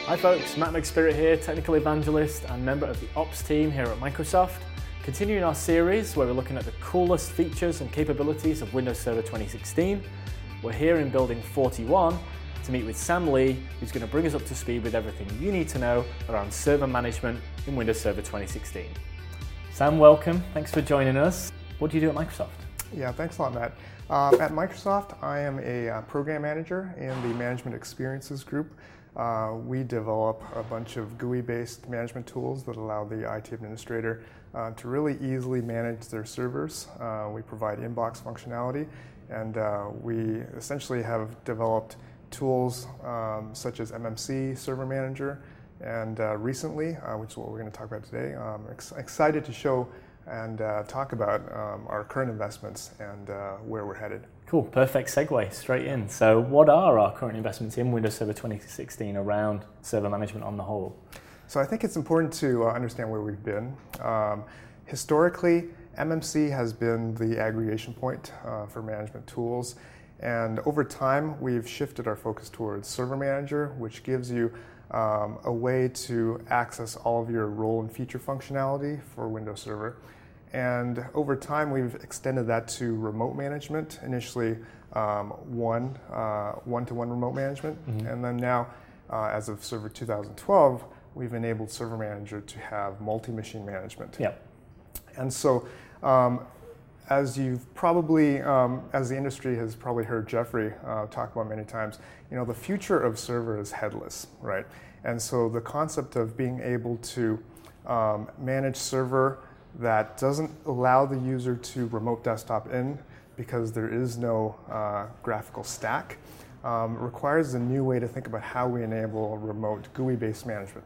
Hi folks, Matt McSpirit here, technical evangelist and member of the Ops team here at Microsoft. Continuing our series where we're looking at the coolest features and capabilities of Windows Server 2016. We're here in Building 41 to meet with Sam Lee, who's going to bring us up to speed with everything you need to know around server management in Windows Server 2016. Sam, welcome. Thanks for joining us. What do you do at Microsoft? Yeah, thanks a lot, Matt. At Microsoft, I am a program manager in the Management Experiences group. We develop a bunch of GUI-based management tools that allow the IT administrator to really easily manage their servers. We provide inbox functionality, and we essentially have developed tools such as MMC Server Manager, and recently, which is what we're going to talk about today, I'm excited to show and talk about our current investments and where we're headed. Cool, perfect segue straight in. So what are our current investments in Windows Server 2016 around server management on the whole? So I think it's important to understand where we've been. Historically, MMC has been the aggregation point for management tools. And over time, we've shifted our focus towards Server Manager, which gives you a way to access all of your role and feature functionality for Windows Server. And over time, we've extended that to remote management, initially one-to-one remote management. Mm-hmm. And then now, as of Server 2012, we've enabled Server Manager to have multi-machine management. Yep. And so, as you've probably, as the industry has probably heard Jeffrey talk about many times, the future of server is headless, right? And so the concept of being able to manage server that doesn't allow the user to remote desktop in because there is no graphical stack requires a new way to think about how we enable remote GUI-based management.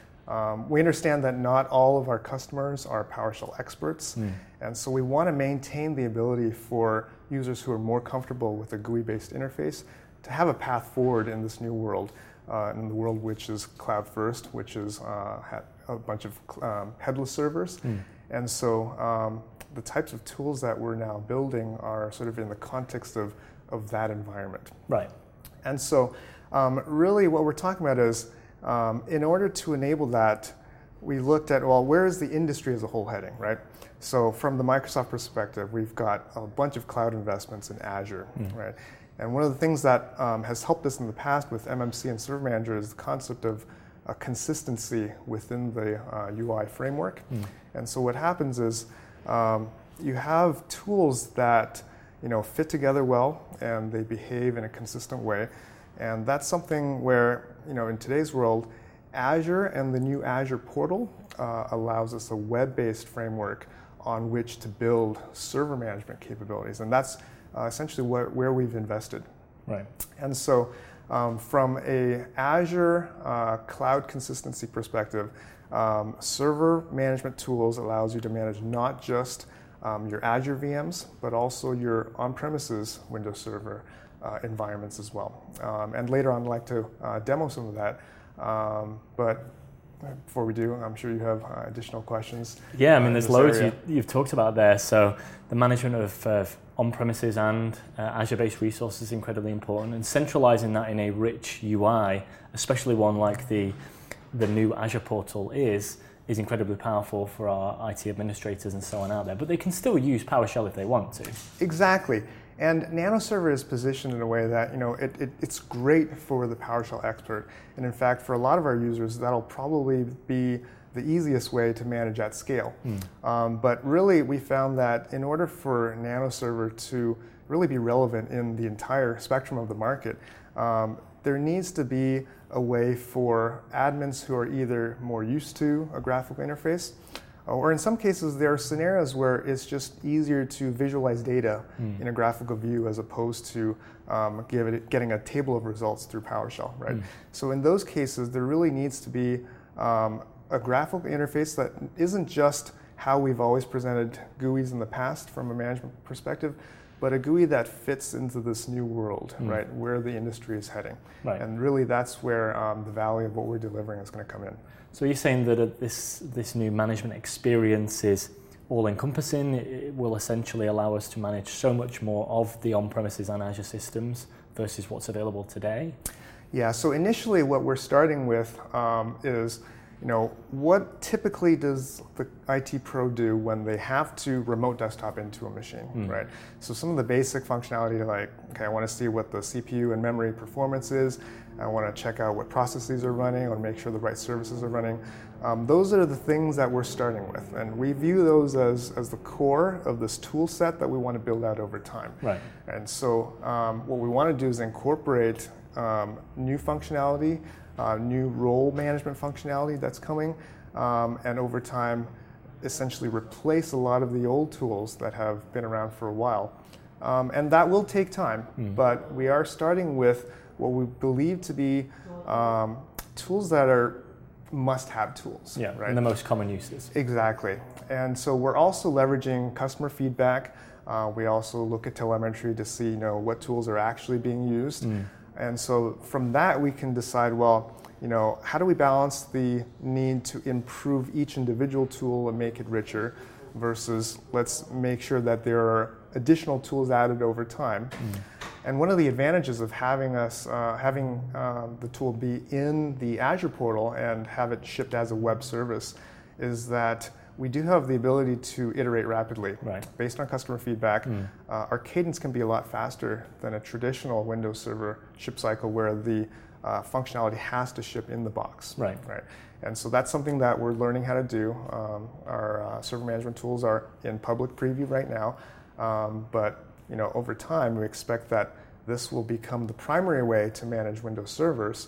We understand that not all of our customers are PowerShell experts, and so we want to maintain the ability for users who are more comfortable with a GUI-based interface to have a path forward in this new world, in the world which is cloud first, which is a bunch of headless servers. And so the types of tools that we're now building are sort of in the context of that environment. Right. And so really what we're talking about is in order to enable that, we looked at, well, where is the industry as a whole heading, right? So from the Microsoft perspective, we've got a bunch of cloud investments in Azure, right? And one of the things that has helped us in the past with MMC and Server Manager is the concept of consistency within the UI framework. And so what happens is you have tools that fit together well and they behave in a consistent way. And that's something where, in today's world, Azure and the new Azure portal allows us a web-based framework on which to build server management capabilities. And that's essentially where we've invested. Right. And so from a Azure cloud consistency perspective, server management tools allows you to manage not just your Azure VMs, but also your on-premises Windows Server environments as well. And later on, I'd like to demo some of that. But before we do, I'm sure you have additional questions. Yeah, I mean, there's loads you've talked about there. So the management of on-premises and Azure-based resources is incredibly important, and centralizing that in a rich UI, especially one like the new Azure portal is incredibly powerful for our IT administrators and so on out there. But they can still use PowerShell if they want to. Exactly. And NanoServer is positioned in a way that it's great for the PowerShell expert. And in fact, for a lot of our users, that'll probably be the easiest way to manage at scale. But really, we found that in order for NanoServer to really be relevant in the entire spectrum of the market, there needs to be a way for admins who are either more used to a graphical interface, or in some cases, there are scenarios where it's just easier to visualize data in a graphical view as opposed to getting a table of results through PowerShell, right? So in those cases, there really needs to be a graphical interface that isn't just how we've always presented GUIs in the past from a management perspective, but a GUI that fits into this new world, right, where the industry is heading. Right. And really that's where the value of what we're delivering is going to come in. So you're saying that this new management experience is all-encompassing. It will essentially allow us to manage so much more of the on-premises and Azure systems versus what's available today? Yeah, so initially what we're starting with is, what typically does the IT pro do when they have to remote desktop into a machine, right? So some of the basic functionality like, okay, I want to see what the CPU and memory performance is. I want to check out what processes are running. I want to make sure the right services are running. Those are the things that we're starting with. And we view those as the core of this tool set that we want to build out over time. Right. And so what we want to do is incorporate new functionality, new role management functionality that's coming, and over time essentially replace a lot of the old tools that have been around for a while. And that will take time, but we are starting with what we believe to be tools that are must-have tools. Yeah, right? and the most common uses. Exactly. And so we're also leveraging customer feedback. We also look at telemetry to see what tools are actually being used. And so from that, we can decide, well, how do we balance the need to improve each individual tool and make it richer versus let's make sure that there are additional tools added over time. And one of the advantages of having the tool be in the Azure portal and have it shipped as a web service is that we do have the ability to iterate rapidly. Right. Based on customer feedback. Our cadence can be a lot faster than a traditional Windows Server ship cycle where the functionality has to ship in the box. Right. And so that's something that we're learning how to do. Our server management tools are in public preview right now, but over time we expect that this will become the primary way to manage Windows servers,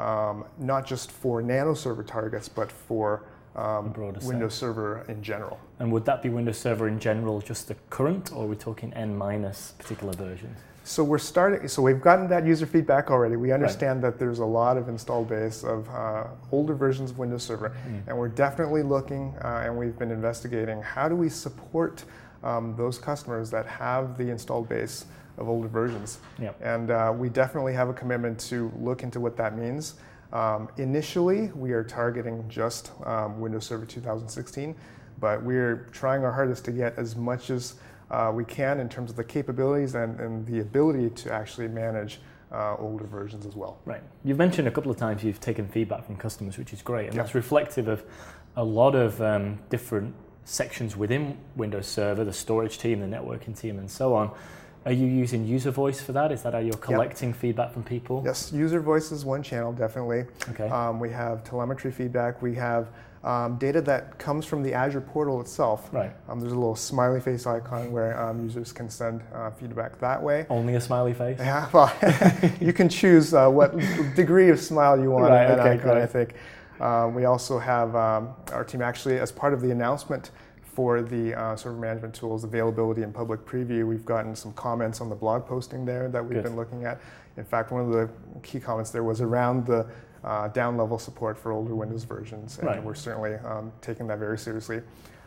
not just for Nano Server targets, but for Windows Server in general. And would that be Windows Server in general, just the current, or are we talking N- particular versions? So we've gotten that user feedback already. We understand that there's a lot of installed base of older versions of Windows Server, and we're definitely looking, and we've been investigating, how do we support those customers that have the installed base of older versions. Yep. And we definitely have a commitment to look into what that means. Initially, we are targeting just Windows Server 2016, but we're trying our hardest to get as much as we can in terms of the capabilities and the ability to actually manage older versions as well. Right. You've mentioned a couple of times you've taken feedback from customers, which is great, and that's reflective of a lot of different sections within Windows Server, the storage team, the networking team, and so on. Are you using user voice for that? Is that how you're collecting feedback from people? Yes, user voice is one channel, definitely. Okay. We have telemetry feedback. We have data that comes from the Azure portal itself. Right. There's a little smiley face icon where users can send feedback that way. Only a smiley face? Yeah, well, you can choose what degree of smile you want in that icon, I think. We also have our team actually, as part of the announcement for the server management tools availability in public preview, we've gotten some comments on the blog posting there that we've been looking at. In fact, one of the key comments there was around the down-level support for older Windows versions, and we're certainly taking that very seriously.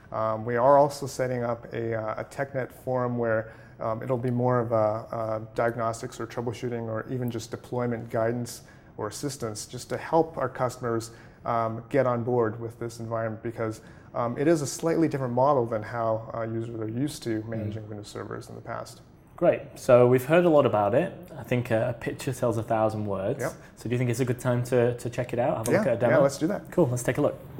We are also setting up a TechNet forum where it'll be more of a diagnostics or troubleshooting or even just deployment guidance or assistance just to help our customers get on board with this environment, because it is a slightly different model than how users are used to managing Windows servers in the past. Great. So we've heard a lot about it. I think a picture tells 1,000 words. Yep. So do you think it's a good time to check it out, have a look at a demo? Yeah, let's do that. Cool, let's take a look.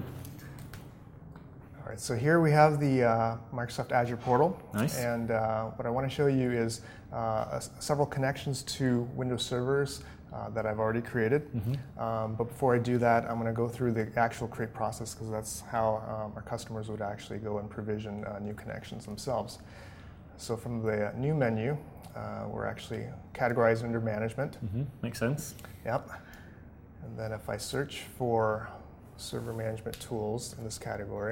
All right, so here we have the Microsoft Azure portal. Nice. And what I want to show you is several connections to Windows servers that I've already created. But before I do that, I'm going to go through the actual create process, because that's how our customers would actually go and provision new connections themselves. So from the new menu, we're actually categorized under management. Makes sense. Yep. And then if I search for server management tools in this category,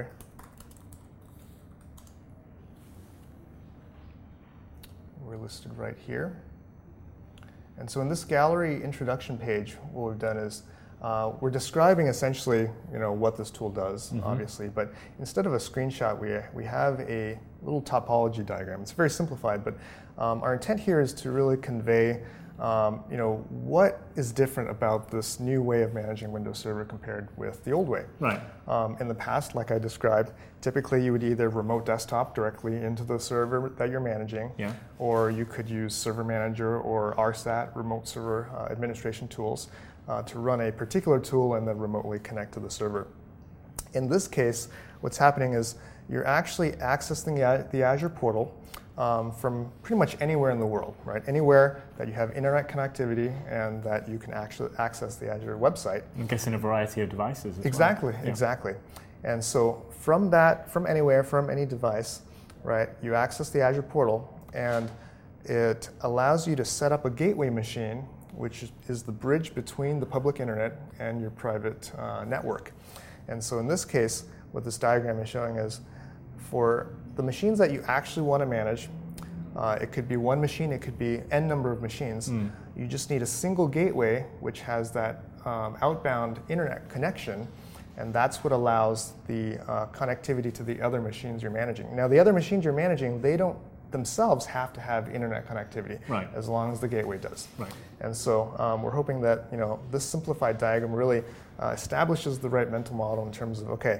we're listed right here. And so in this gallery introduction page, what we've done is we're describing essentially, what this tool does, obviously, but instead of a screenshot, we have a little topology diagram. It's very simplified, but our intent here is to really convey, what is different about this new way of managing Windows Server compared with the old way. Right. In the past, like I described, typically you would either remote desktop directly into the server that you're managing, or you could use Server Manager or RSAT, Remote Server Administration tools. to run a particular tool and then remotely connect to the server. In this case, what's happening is you're actually accessing the Azure portal from pretty much anywhere in the world, right? Anywhere that you have internet connectivity and that you can actually access the Azure website. I'm guessing a variety of devices as Exactly, well. Yeah. exactly. And so from that, from anywhere, from any device, right, you access the Azure portal, and it allows you to set up a gateway machine, which is the bridge between the public internet and your private network. And so in this case, what this diagram is showing is for the machines that you actually want to manage, it could be one machine, it could be n number of machines. You just need a single gateway which has that outbound internet connection, and that's what allows the connectivity to the other machines you're managing. Now, the other machines you're managing, they don't themselves have to have internet connectivity, right, as long as the gateway does. Right. And so we're hoping that this simplified diagram really establishes the right mental model in terms of, okay,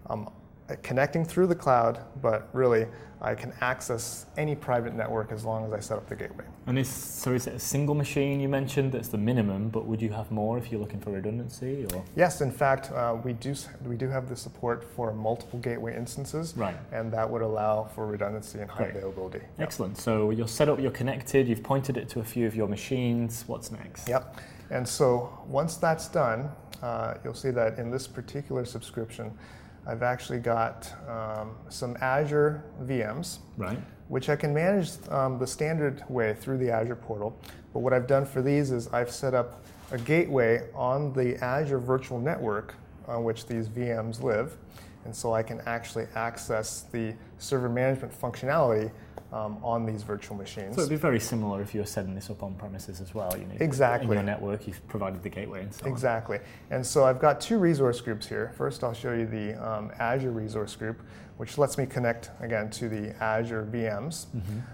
connecting through the cloud, but really I can access any private network as long as I set up the gateway. And is it a single machine you mentioned that's the minimum, but would you have more if you're looking for redundancy? Or? Yes, in fact, we do have the support for multiple gateway instances, right, and that would allow for redundancy and high Great. availability. Excellent. So you're set up, you're connected, you've pointed it to a few of your machines. What's next? Yep. And so once that's done, you'll see that in this particular subscription, I've actually got some Azure VMs, right, which I can manage the standard way through the Azure portal. But what I've done for these is I've set up a gateway on the Azure virtual network on which these VMs live. And so I can actually access the server management functionality on these virtual machines. So it'd be very similar if you were setting this up on premises as well. Exactly. In your network, you've provided the gateway and so on. Exactly. And so I've got two resource groups here. First, I'll show you the Azure resource group, which lets me connect, again, to the Azure VMs.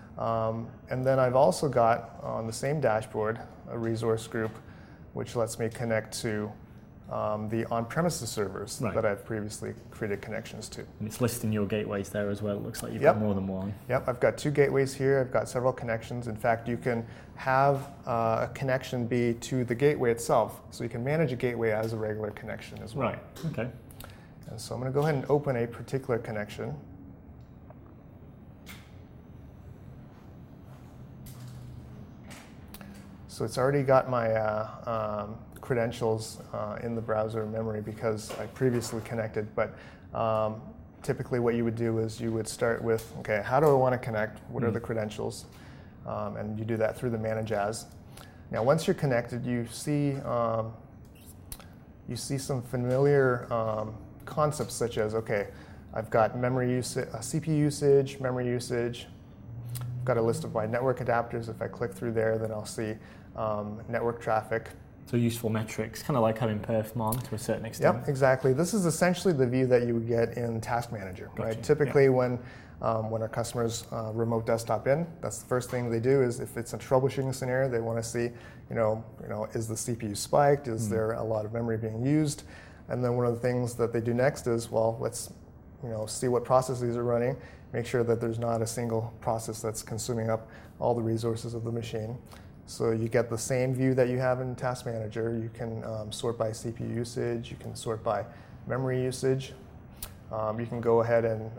And then I've also got, on the same dashboard, a resource group, which lets me connect to the on-premises servers that I've previously created connections to. And it's listing your gateways there as well. It looks like you've Yep. got more than one. Yep, I've got two gateways here. I've got several connections. In fact, you can have a connection be to the gateway itself. So you can manage a gateway as a regular connection as well. Right, okay. And so I'm going to go ahead and open a particular connection. So it's already got my credentials in the browser memory because I previously connected, but typically what you would do is you would start with, okay, how do I want to connect? What are the credentials? And you do that through the Manage As. Now, once you're connected, you see some familiar concepts such as, okay, I've got memory usage, CPU usage, memory usage. I've got a list of my network adapters. If I click through there, then I'll see network traffic. So useful metrics, kind of like having perfmon to a certain extent. Yep, exactly. This is essentially the view that you would get in Task Manager, right? Typically, when our customers remote desktop in, that's the first thing they do. Is if it's a troubleshooting scenario, they want to see, is the CPU spiked? Is there a lot of memory being used? And then one of the things that they do next is, well, let's see what processes are running, make sure that there's not a single process that's consuming up all the resources of the machine. So you get the same view that you have in Task Manager. You can sort by CPU usage. You can sort by memory usage. You can go ahead and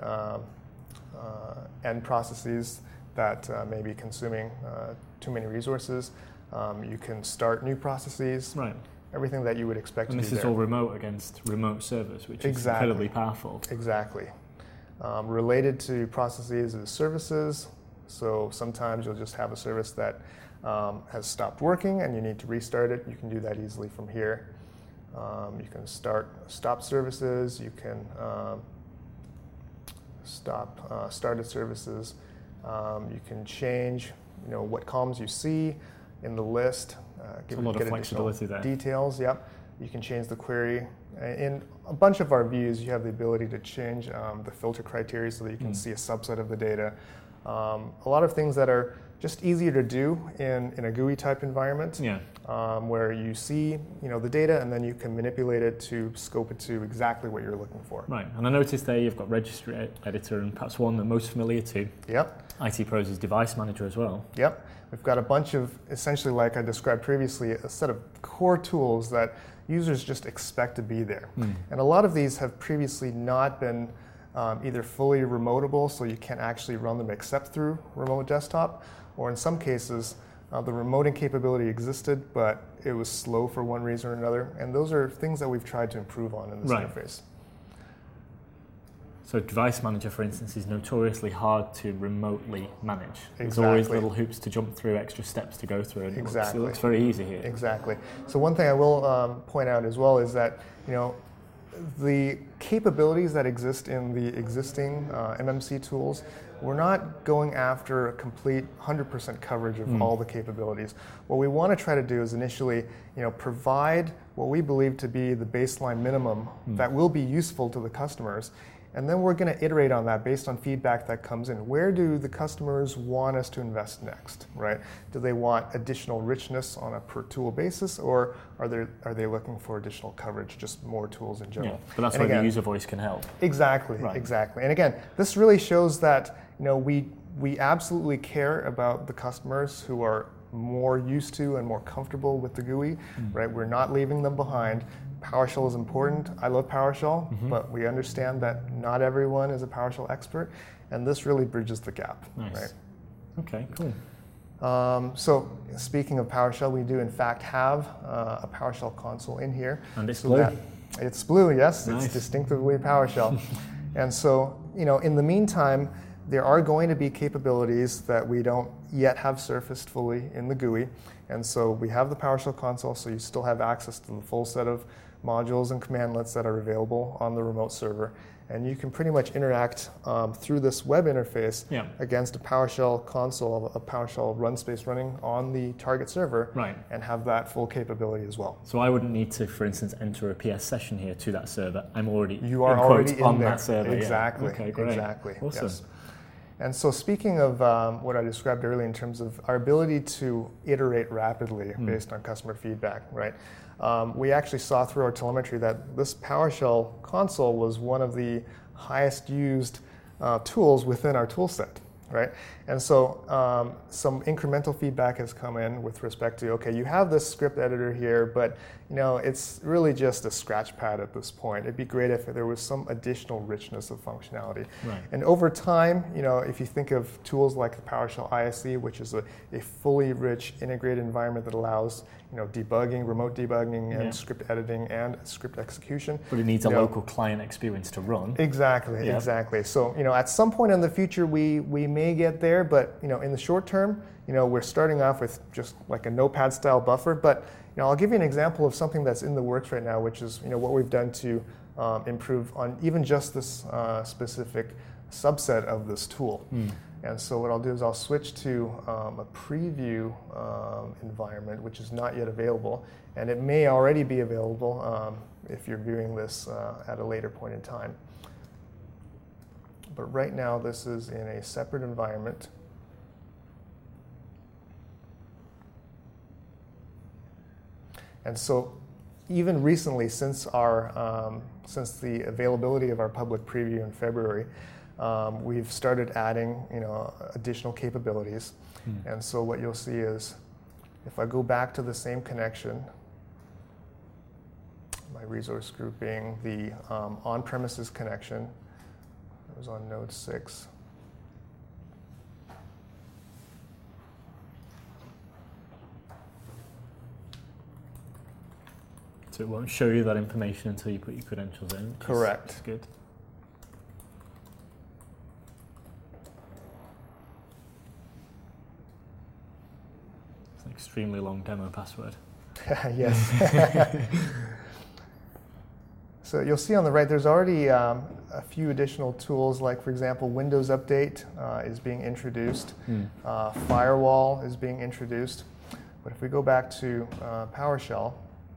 end processes that may be consuming too many resources. You can start new processes. Right. Everything that you would expect to do there. And this is all remote against remote servers, which is incredibly powerful. Exactly. Related to processes is services. So sometimes you'll just have a service that has stopped working and you need to restart it. You can do that easily from here. You can stop services. You can stop started services. You can change what columns you see in the list. A lot of flexibility there. Details, yep. You can change the query. In a bunch of our views, you have the ability to change the filter criteria so that you can see a subset of the data. A lot of things that are just easier to do in a GUI type environment, where you see the data and then you can manipulate it to scope it to exactly what you're looking for. Right, and I noticed there you've got Registry Editor and perhaps one that most familiar to IT pros is Device Manager as well. Yep, we've got a bunch of, essentially like I described previously, a set of core tools that users just expect to be there. And a lot of these have previously not been either fully remotable, so you can't actually run them except through remote desktop, or in some cases, the remoting capability existed, but it was slow for one reason or another. And those are things that we've tried to improve on in this interface. So Device Manager, for instance, is notoriously hard to remotely manage. Exactly. There's always little hoops to jump through, extra steps to go through, and it looks very easy here. Exactly. So one thing I will point out as well is that the capabilities that exist in the existing MMC tools, we're not going after a complete 100% coverage of all the capabilities. What we want to try to do is initially, provide what we believe to be the baseline minimum that will be useful to the customers. And then we're going to iterate on that based on feedback that comes in. Where do the customers want us to invest next, right? Do they want additional richness on a per tool basis, or are they looking for additional coverage, just more tools in general? Yeah, but that's where the user voice can help. Exactly, exactly. And again, this really shows that we absolutely care about the customers who are more used to and more comfortable with the GUI, right? We're not leaving them behind. PowerShell is important. I love PowerShell, but we understand that not everyone is a PowerShell expert, and this really bridges the gap. Nice. Right? Okay, cool. So speaking of PowerShell, we do in fact have a PowerShell console in here. And it's blue. It's blue, yes. Nice. It's distinctively PowerShell. And so, in the meantime, there are going to be capabilities that we don't yet have surfaced fully in the GUI. And so we have the PowerShell console, so you still have access to the full set of modules and commandlets that are available on the remote server. And you can pretty much interact through this web interface against a PowerShell console, a PowerShell run space running on the target server, and have that full capability as well. So I wouldn't need to, for instance, enter a PS session here to that server. I'm already on that server. Exactly. Okay, great. Exactly. Awesome. Yes. And so speaking of what I described earlier in terms of our ability to iterate rapidly based on customer feedback, right? We actually saw through our telemetry that this PowerShell console was one of the highest used tools within our tool set, right? And so some incremental feedback has come in with respect to, okay, you have this script editor here, but it's really just a scratch pad at this point. It'd be great if there was some additional richness of functionality. Right. And over time, if you think of tools like the PowerShell ISE, which is a fully rich integrated environment that allows debugging, remote debugging, and script editing and script execution. But it needs a local client experience to run. Exactly, exactly. So at some point in the future, we may get there, but in the short term, we're starting off with just like a Notepad style buffer. But I'll give you an example of something that's in the works right now, which is what we've done to improve on even just this specific subset of this tool. And so what I'll do is I'll switch to a preview environment, which is not yet available, and it may already be available if you're viewing this at a later point in time. But right now, this is in a separate environment. And so even recently, since the availability of our public preview in February, we've started adding additional capabilities. And so what you'll see is if I go back to the same connection, my resource group being the on-premises connection, it was on node 6. So it won't show you that information until you put your credentials in. Correct. That's good. It's an extremely long demo password. Yes. So you'll see on the right, there's already a few additional tools, like for example, Windows Update is being introduced. Firewall is being introduced. But if we go back to PowerShell,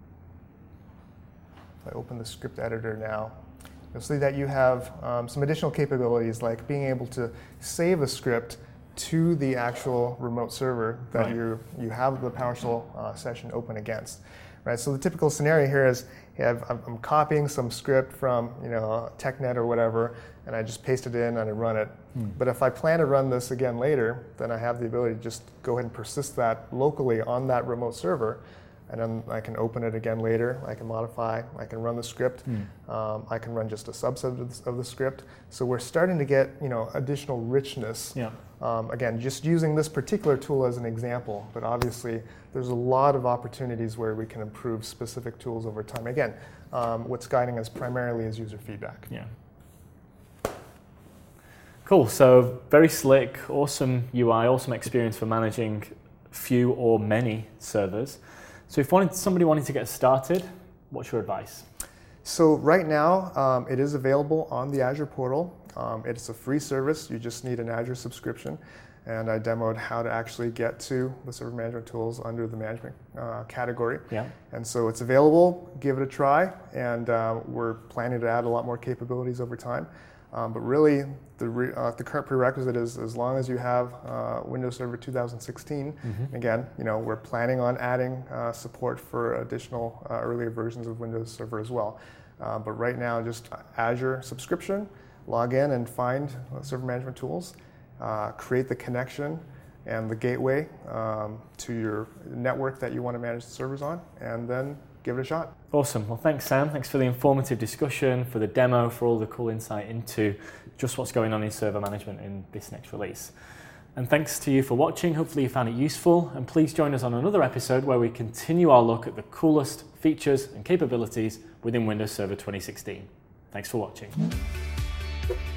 if I open the script editor now, you'll see that you have some additional capabilities, like being able to save a script to the actual remote server that you have the PowerShell session open against. Right? So the typical scenario here is I'm copying some script from TechNet or whatever, and I just paste it in and I run it. But if I plan to run this again later, then I have the ability to just go ahead and persist that locally on that remote server, and then I can open it again later. I can modify, I can run the script, I can run just a subset of the script. So we're starting to get additional richness. Yeah. Again, just using this particular tool as an example, but obviously there's a lot of opportunities where we can improve specific tools over time. Again, what's guiding us primarily is user feedback. Yeah. Cool, so very slick, awesome UI, awesome experience for managing few or many servers. So if somebody wanted to get started, what's your advice? So right now, it is available on the Azure portal. It's a free service. You just need an Azure subscription. And I demoed how to actually get to the server management tools under the management category. Yeah. And so it's available. Give it a try. And we're planning to add a lot more capabilities over time. But really, the current prerequisite is as long as you have Windows Server 2016, again, we're planning on adding support for additional earlier versions of Windows Server as well. But right now, just Azure subscription, log in and find server management tools, create the connection and the gateway to your network that you want to manage the servers on, and then give it a shot. Awesome. Well, thanks, Sam. Thanks for the informative discussion, for the demo, for all the cool insight into just what's going on in server management in this next release. And thanks to you for watching. Hopefully you found it useful. And please join us on another episode where we continue our look at the coolest features and capabilities within Windows Server 2016. Thanks for watching.